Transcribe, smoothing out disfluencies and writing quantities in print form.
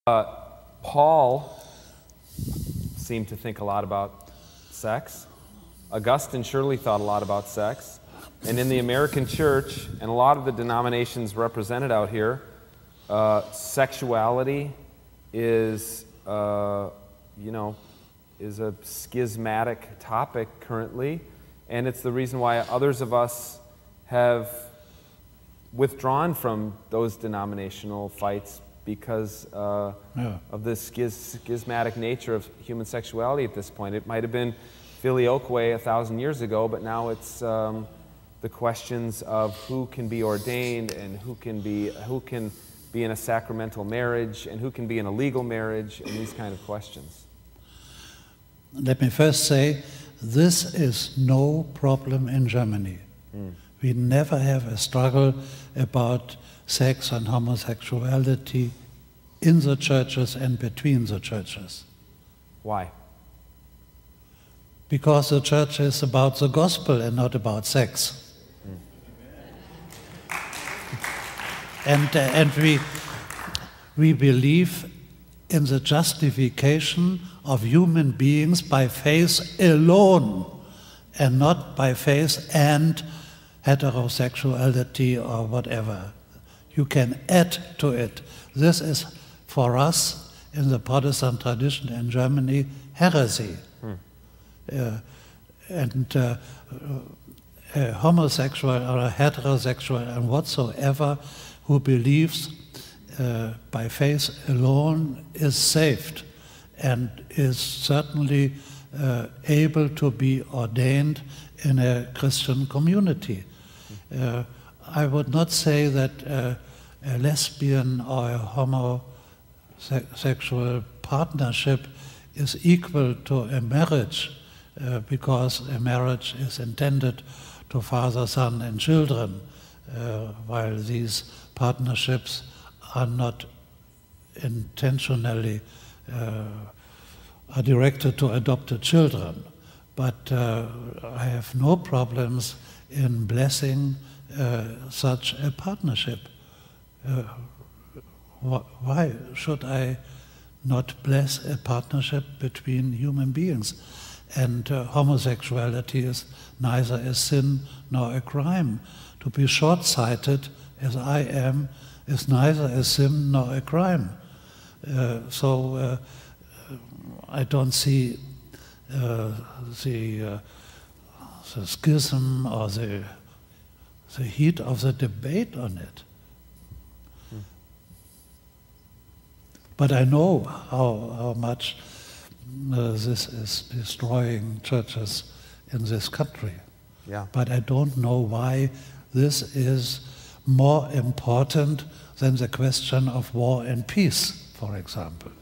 Paul seemed to think a lot about sex. Augustine surely thought a lot about sex. And in the American church, and a lot of the denominations represented out here, sexuality is, is a schismatic topic currently. And it's the reason why others of us have withdrawn from those denominational fights because of the schismatic nature of human sexuality at this point. It might have been filioque 1,000 years ago, but now it's the questions of who can be ordained and who can be in a sacramental marriage and who can be in a legal marriage, and these kind of questions. Let me first say, this is no problem in Germany. We never have a struggle about sex and homosexuality in the churches and between the churches. Why? Because the church is about the gospel and not about sex. And we believe in the justification of human beings by faith alone, and not by faith and heterosexuality or whatever. You can add to it. This is, for us, in the Protestant tradition in Germany, heresy. A homosexual or a heterosexual and whatsoever who believes by faith alone is saved and is certainly able to be ordained in a Christian community. I would not say that a lesbian or a homosexual partnership is equal to a marriage, because a marriage is intended to father, son, and children, while these partnerships are not intentionally are directed to adopted children. But I have no problems in blessing such a partnership. Why should I not bless a partnership between human beings? And homosexuality is neither a sin nor a crime. To be short-sighted, as I am, is neither a sin nor a crime. So I don't see the schism or the heat of the debate on it. But I know how much this is destroying churches in this country. Yeah. But I don't know why this is more important than the question of war and peace, for example.